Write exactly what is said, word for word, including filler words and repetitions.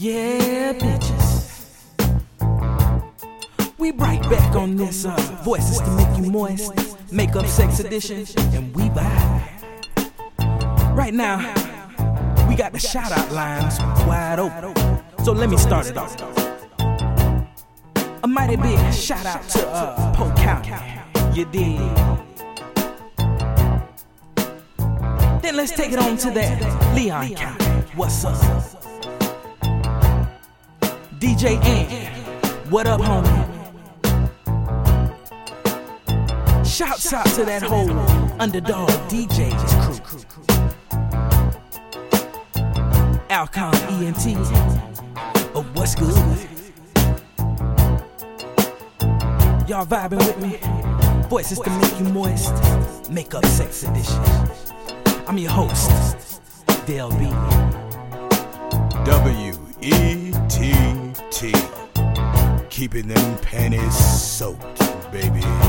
Yeah, bitches. We right back on this uh, Voices to Make You Moist, Makeup Sex Edition, and we vibe. Right now, we got the shout out lines wide open. So let me start it off. A mighty big shout out to uh, Polk County. You dig? Then let's take it on to that Leon County. What's up? D J Ann, what up, homie? Shouts out to that whole Underdog D Js crew. Alcon E N T, oh, what's good? Y'all vibing with me? Voices to Make You Moist, Makeup Sex Edition. I'm your host, Del B. W E T T, keeping them panties soaked, baby.